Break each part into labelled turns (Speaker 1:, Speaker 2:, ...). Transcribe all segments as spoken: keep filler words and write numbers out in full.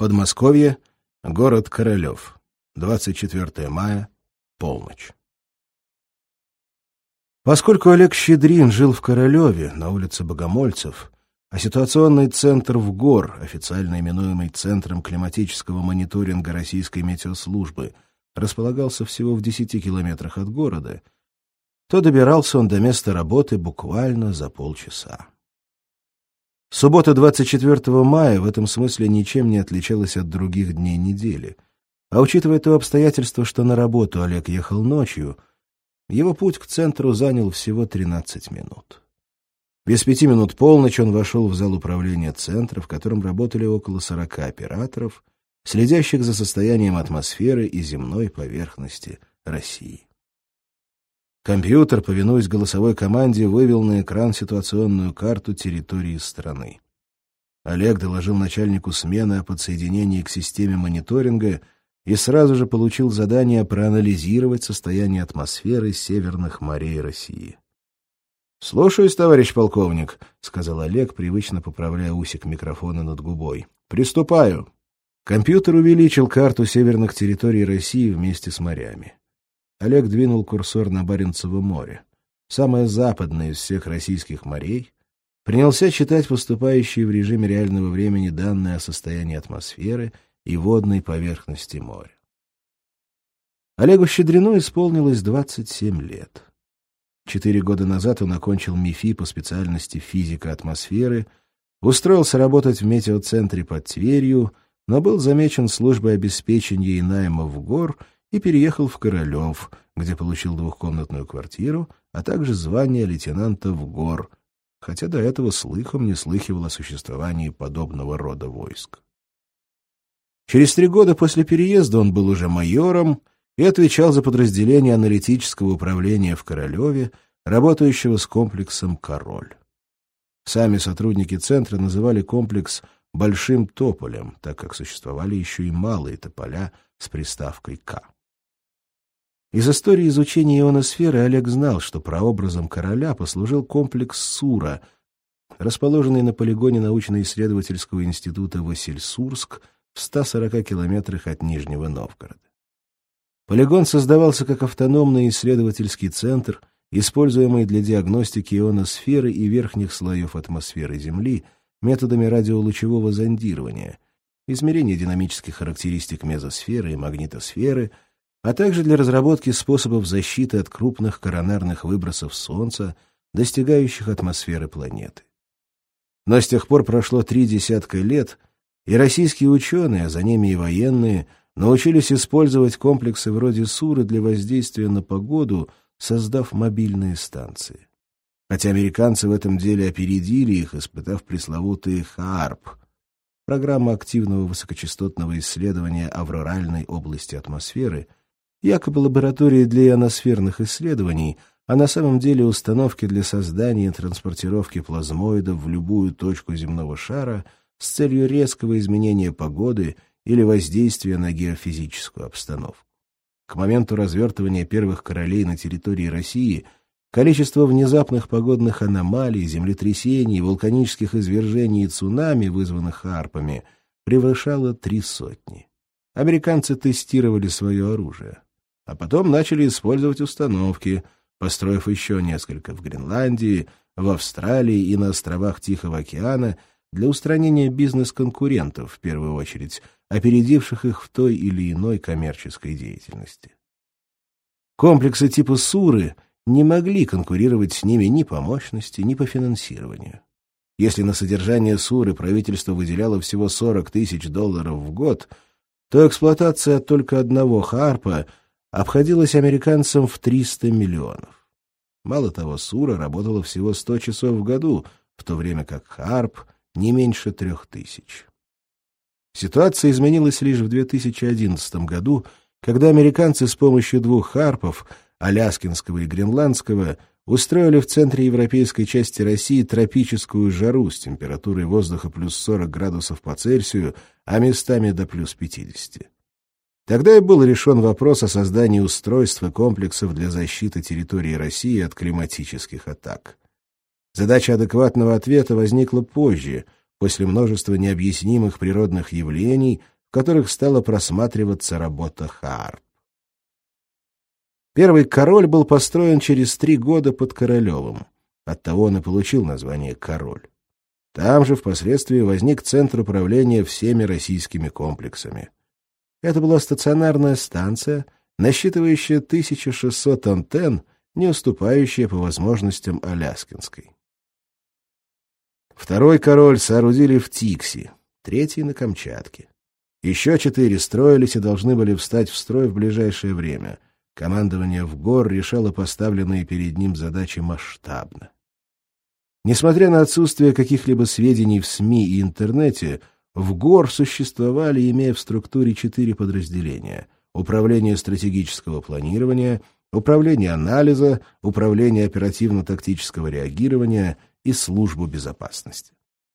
Speaker 1: Подмосковье, город Королев. двадцать четвёртого мая, полночь. Поскольку Олег Щедрин жил в Королеве, на улице Богомольцев, а ситуационный центр в ГОР, официально именуемый Центром климатического мониторинга Российской метеослужбы, располагался всего в десяти километрах от города, то добирался он до места работы буквально за полчаса. Суббота двадцать четвёртого мая в этом смысле ничем не отличалась от других дней недели. А учитывая то обстоятельство, что на работу Олег ехал ночью, его путь к центру занял всего тринадцать минут. Без пяти минут полночь он вошел в зал управления центра, в котором работали около сорока операторов, следящих за состоянием атмосферы и земной поверхности России. Компьютер, повинуясь голосовой команде, вывел на экран ситуационную карту территории страны. Олег доложил начальнику смены о подсоединении к системе мониторинга и сразу же получил задание проанализировать состояние атмосферы северных морей России. «Слушаюсь, товарищ полковник», — сказал Олег, привычно поправляя усик микрофона над губой. «Приступаю». Компьютер увеличил карту северных территорий России вместе с морями. Олег двинул курсор на Баренцево море, самое западное из всех российских морей, принялся читать поступающие в режиме реального времени данные о состоянии атмосферы и водной поверхности моря. Олегу Щедрину исполнилось двадцать семь лет. Четыре года назад он окончил МИФИ по специальности физика атмосферы, устроился работать в метеоцентре под Тверью, но был замечен службой обеспечения и найма в ГОР и переехал в Королев, где получил двухкомнатную квартиру, а также звание лейтенанта в ГОР, хотя до этого слыхом не слыхивал о существовании подобного рода войск. Через три года после переезда он был уже майором и отвечал за подразделение аналитического управления в Королеве, работающего с комплексом «Король». Сами сотрудники центра называли комплекс «Большим тополем», так как существовали еще и малые тополя с приставкой «К». Из истории изучения ионосферы Олег знал, что прообразом короля послужил комплекс Сура, расположенный на полигоне научно-исследовательского института Василь-Сурск в ста сорока километрах от Нижнего Новгорода. Полигон создавался как автономный исследовательский центр, используемый для диагностики ионосферы и верхних слоев атмосферы Земли методами радиолучевого зондирования, измерения динамических характеристик мезосферы и магнитосферы, а также для разработки способов защиты от крупных коронарных выбросов Солнца, достигающих атмосферы планеты. Но с тех пор прошло три десятка лет, и российские ученые, а за ними и военные, научились использовать комплексы вроде Суры для воздействия на погоду, создав мобильные станции. Хотя американцы в этом деле опередили их, испытав пресловутые ХААРП — программа активного высокочастотного исследования авроральной области атмосферы, якобы лаборатории для ионосферных исследований, а на самом деле установки для создания и транспортировки плазмоидов в любую точку земного шара с целью резкого изменения погоды или воздействия на геофизическую обстановку. К моменту развертывания первых королей на территории России количество внезапных погодных аномалий, землетрясений, вулканических извержений и цунами, вызванных ХААРПами, превышало три сотни. Американцы тестировали свое оружие, а потом начали использовать установки, построив еще несколько в Гренландии, в Австралии и на островах Тихого океана для устранения бизнес-конкурентов, в первую очередь, опередивших их в той или иной коммерческой деятельности. Комплексы типа Суры не могли конкурировать с ними ни по мощности, ни по финансированию. Если на содержание Суры правительство выделяло всего сорок тысяч долларов в год, то эксплуатация только одного ХААРПа обходилась американцам в триста миллионов. Мало того, Сура работала всего сто часов в году, в то время как ХААРП — не меньше трех тысяч. Ситуация изменилась лишь в две тысячи одиннадцатом году, когда американцы с помощью двух ХААРПов, аляскинского и гренландского, устроили в центре европейской части России тропическую жару с температурой воздуха плюс сорок градусов по Цельсию, а местами до плюс пятидесяти. Тогда и был решен вопрос о создании устройств и комплексов для защиты территории России от климатических атак. Задача адекватного ответа возникла позже, после множества необъяснимых природных явлений, в которых стала просматриваться работа Хаарп. Первый «Король» был построен через три года под Королевым. Оттого он и получил название «Король». Там же впоследствии возник Центр управления всеми российскими комплексами. Это была стационарная станция, насчитывающая тысячу шестьсот антенн, не уступающая по возможностям Аляскинской. Второй «Король» соорудили в Тикси, третий — на Камчатке. Еще четыре строились и должны были встать в строй в ближайшее время. Командование ВГОР решало поставленные перед ним задачи масштабно. Несмотря на отсутствие каких-либо сведений в СМИ и интернете, ВГОР существовали, имея в структуре четыре подразделения: Управление стратегического планирования, Управление анализа, Управление оперативно-тактического реагирования и Службу безопасности.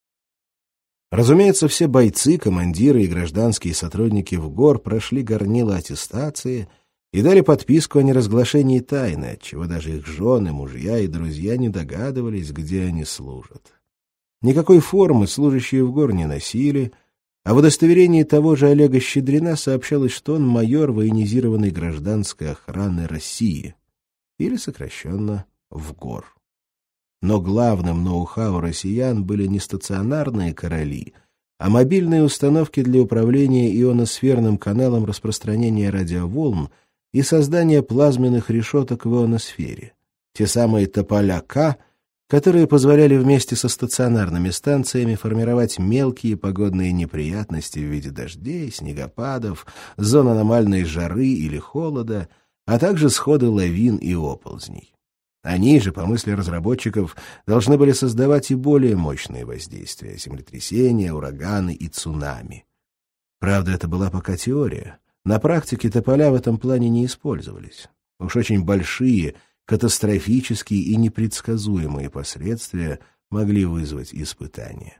Speaker 1: Разумеется, все бойцы, командиры и гражданские сотрудники ВГОР прошли горнило аттестации и дали подписку о неразглашении тайны, отчего даже их жены, мужья и друзья не догадывались, где они служат. Никакой формы служащие ВГОР не носили, а в удостоверении того же Олега Щедрина сообщалось, что он майор военизированной гражданской охраны России, или сокращенно ВГОР. Но главным ноу-хау россиян были не стационарные «Короли», а мобильные установки для управления ионосферным каналом распространения радиоволн и создания плазменных решеток в ионосфере, те самые тополя-К, которые позволяли вместе со стационарными станциями формировать мелкие погодные неприятности в виде дождей, снегопадов, зон аномальной жары или холода, а также сходы лавин и оползней. Они же, по мысли разработчиков, должны были создавать и более мощные воздействия — землетрясения, ураганы и цунами. Правда, это была пока теория. На практике тополя в этом плане не использовались. Уж очень большие, катастрофические и непредсказуемые последствия могли вызвать испытания.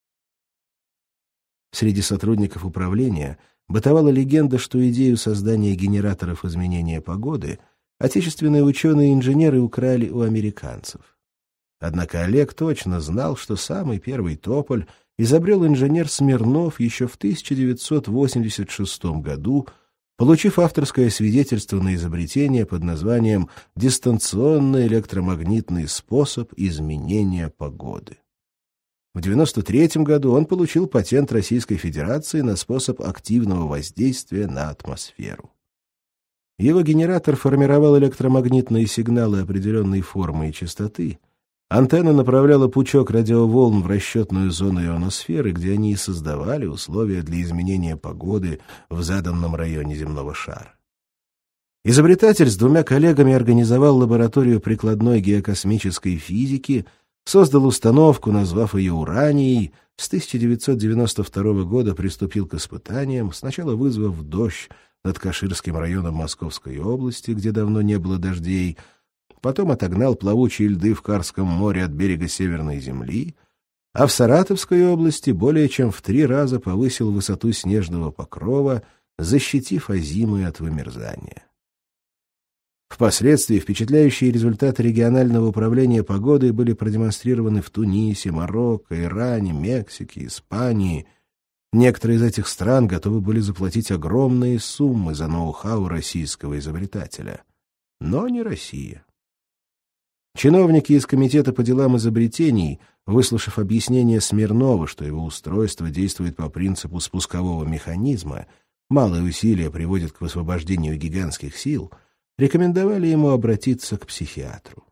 Speaker 1: Среди сотрудников управления бытовала легенда, что идею создания генераторов изменения погоды отечественные ученые и инженеры украли у американцев. Однако Олег точно знал, что самый первый тополь изобрел инженер Смирнов еще в тысяча девятьсот восемьдесят шестом году, получив авторское свидетельство на изобретение под названием «Дистанционный электромагнитный способ изменения погоды». В девяносто третьем году он получил патент Российской Федерации на способ активного воздействия на атмосферу. Его генератор формировал электромагнитные сигналы определенной формы и частоты. Антенна направляла пучок радиоволн в расчетную зону ионосферы, где они и создавали условия для изменения погоды в заданном районе земного шара. Изобретатель с двумя коллегами организовал лабораторию прикладной геокосмической физики, создал установку, назвав ее «Уранией», с тысяча девятьсот девяносто второго года приступил к испытаниям, сначала вызвав дождь над Каширским районом Московской области, где давно не было дождей, потом отогнал плавучие льды в Карском море от берега Северной Земли, а в Саратовской области более чем в три раза повысил высоту снежного покрова, защитив озимые от вымерзания. Впоследствии впечатляющие результаты регионального управления погодой были продемонстрированы в Тунисе, Марокко, Иране, Мексике, Испании. Некоторые из этих стран готовы были заплатить огромные суммы за ноу-хау российского изобретателя. Но не Россия. Чиновники из Комитета по делам изобретений, выслушав объяснение Смирнова, что его устройство действует по принципу спускового механизма, малые усилия приводят к высвобождению гигантских сил, рекомендовали ему обратиться к психиатру.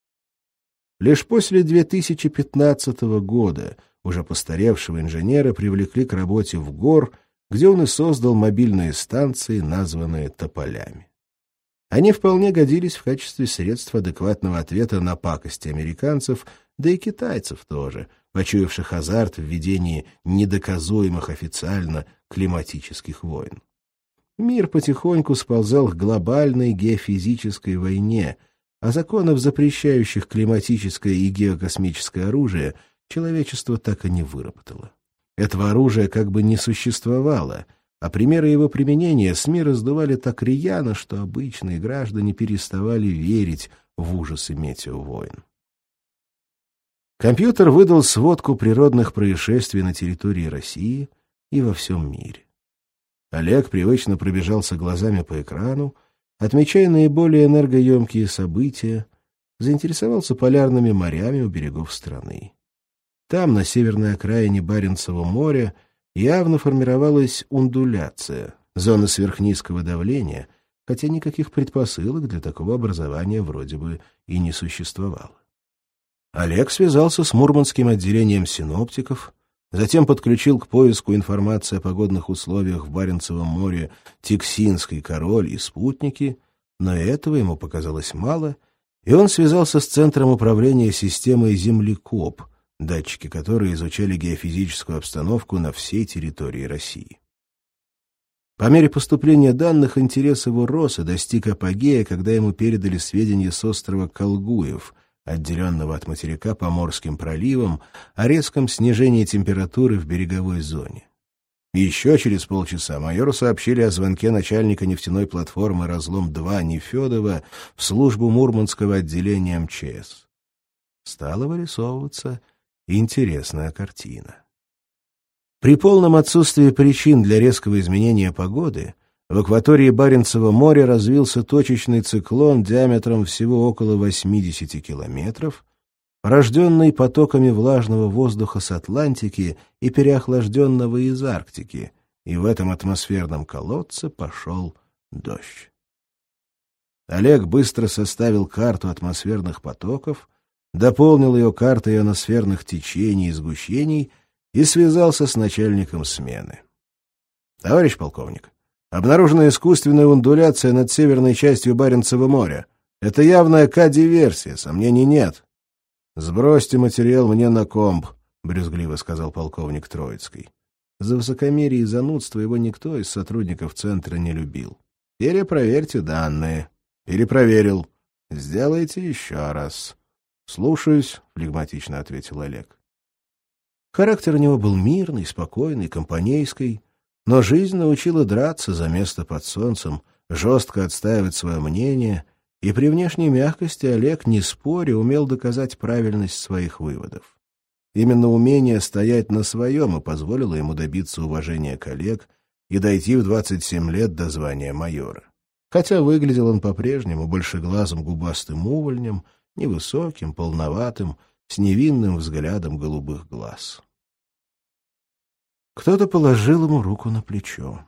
Speaker 1: Лишь после две тысячи пятнадцатого года уже постаревшего инженера привлекли к работе в ГОР, где он и создал мобильные станции, названные тополями. Они вполне годились в качестве средств адекватного ответа на пакости американцев, да и китайцев тоже, почуявших азарт в ведении недоказуемых официально климатических войн. Мир потихоньку сползал к глобальной геофизической войне, а законов, запрещающих климатическое и геокосмическое оружие, человечество так и не выработало. Этого оружия как бы не существовало, а примеры его применения СМИ раздували так рьяно, что обычные граждане переставали верить в ужасы метеовойн. Компьютер выдал сводку природных происшествий на территории России и во всем мире. Олег привычно пробежался глазами по экрану, отмечая наиболее энергоемкие события, заинтересовался полярными морями у берегов страны. Там, на северной окраине Баренцева моря, явно формировалась ундуляция, зона сверхнизкого давления, хотя никаких предпосылок для такого образования вроде бы и не существовало. Олег связался с Мурманским отделением синоптиков, затем подключил к поиску информации о погодных условиях в Баренцевом море Тиксинский король и спутники, но этого ему показалось мало, и он связался с Центром управления системой «Землекоп», датчики которые изучали геофизическую обстановку на всей территории России. По мере поступления данных интерес его рос и достиг апогея, когда ему передали сведения с острова Колгуев, отделенного от материка Поморским проливом, о резком снижении температуры в береговой зоне. Еще через полчаса майору сообщили о звонке начальника нефтяной платформы «Разлом-два» Нефедова в службу Мурманского отделения эм че эс. Стала вырисовываться интересная картина. При полном отсутствии причин для резкого изменения погоды в акватории Баренцева моря развился точечный циклон диаметром всего около восьмидесяти километров, порожденный потоками влажного воздуха с Атлантики и переохлажденного из Арктики, и в этом атмосферном колодце пошел дождь. Олег быстро составил карту атмосферных потоков, дополнил ее картой ионосферных течений и сгущений и связался с начальником смены. «Товарищ полковник, обнаружена искусственная ундуляция над северной частью Баренцева моря. Это явная К-диверсия, сомнений нет». «Сбросьте материал мне на комп», — брюзгливо сказал полковник Троицкий. За высокомерие и занудство его никто из сотрудников центра не любил. «Перепроверьте данные». «Перепроверил. Сделайте еще раз». «Слушаюсь», — флегматично ответил Олег. Характер у него был мирный, спокойный, компанейский, но жизнь научила драться за место под солнцем, жестко отстаивать свое мнение, и при внешней мягкости Олег, не споря, умел доказать правильность своих выводов. Именно умение стоять на своем и позволило ему добиться уважения коллег и дойти в двадцать семь лет до звания майора. Хотя выглядел он по-прежнему большеглазым губастым увольнем, невысоким, полноватым, с невинным взглядом голубых глаз. Кто-то положил ему руку на плечо.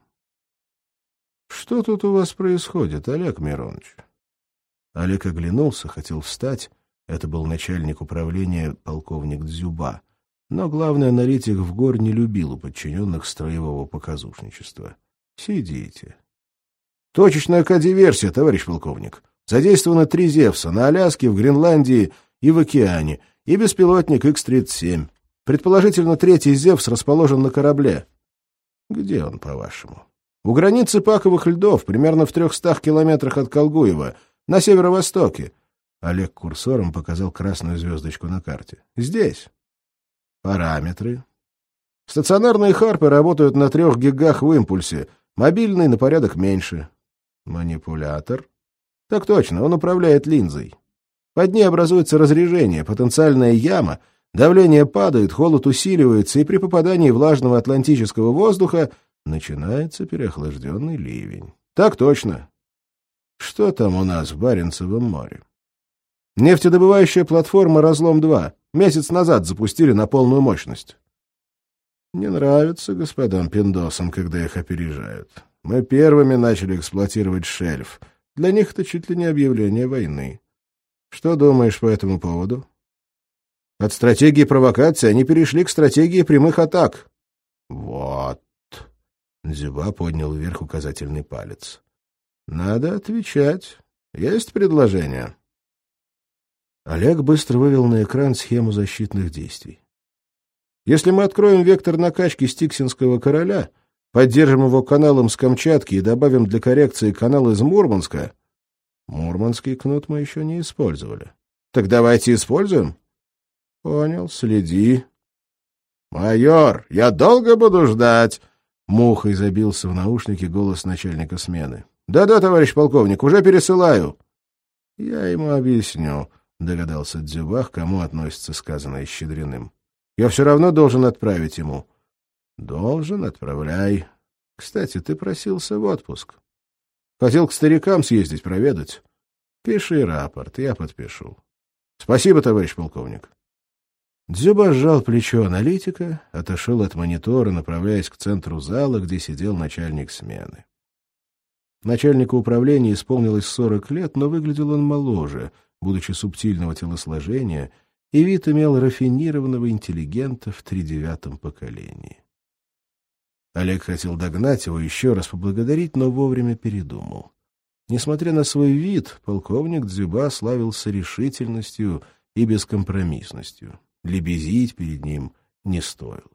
Speaker 1: — Что тут у вас происходит, Олег Миронович? Олег оглянулся, хотел встать. Это был начальник управления полковник Дзюба. Но главный аналитик в ГОР не любил у подчиненных строевого показушничества. — Сидите. — Точечная К-диверсия, товарищ полковник. Задействовано три «Зевса» на Аляске, в Гренландии и в океане, и беспилотник икс тридцать семь. Предположительно, третий «Зевс» расположен на корабле. Где он, по-вашему? У границы паковых льдов, примерно в трехстах километрах от Колгуева, на северо-востоке. Олег курсором показал красную звездочку на карте. Здесь. Параметры. Стационарные харпы работают на трех гигах в импульсе, мобильный на порядок меньше. Манипулятор. Так точно, он управляет линзой. Под ней образуется разрежение, потенциальная яма, давление падает, холод усиливается, и при попадании влажного атлантического воздуха начинается переохлажденный ливень. Так точно. Что там у нас в Баренцевом море? Нефтедобывающая платформа «Разлом-два». Месяц назад запустили на полную мощность. Не нравится господам пиндосам, когда их опережают. Мы первыми начали эксплуатировать шельф. Для них это чуть ли не объявление войны. Что думаешь по этому поводу? От стратегии провокации они перешли к стратегии прямых атак. Вот. Дзюба поднял вверх указательный палец. Надо отвечать. Есть предложение? Олег быстро вывел на экран схему защитных действий. Если мы откроем вектор накачки Стиксинского короля, поддержим его каналом с Камчатки и добавим для коррекции канал из Мурманска... Мурманский кнут мы еще не использовали. Так давайте используем. Понял, следи. Майор, я долго буду ждать. Мухой забился в наушнике голос начальника смены. Да-да, товарищ полковник, уже пересылаю. Я ему объясню, догадался Дзюбах, кому относится сказанное Щедриным. Я все равно должен отправить ему. Должен, отправляй. Кстати, ты просился в отпуск. Хотел к старикам съездить, проведать. Пиши рапорт, я подпишу. Спасибо, товарищ полковник. Дзюба сжал плечо аналитика, отошел от монитора, направляясь к центру зала, где сидел начальник смены. Начальнику управления исполнилось сорок лет, но выглядел он моложе, будучи субтильного телосложения, и вид имел рафинированного интеллигента в тридевятом поколении. Олег хотел догнать его, еще раз поблагодарить, но вовремя передумал. Несмотря на свой вид, полковник Дзюба славился решительностью и бескомпромиссностью. Лебезить перед ним не стоило.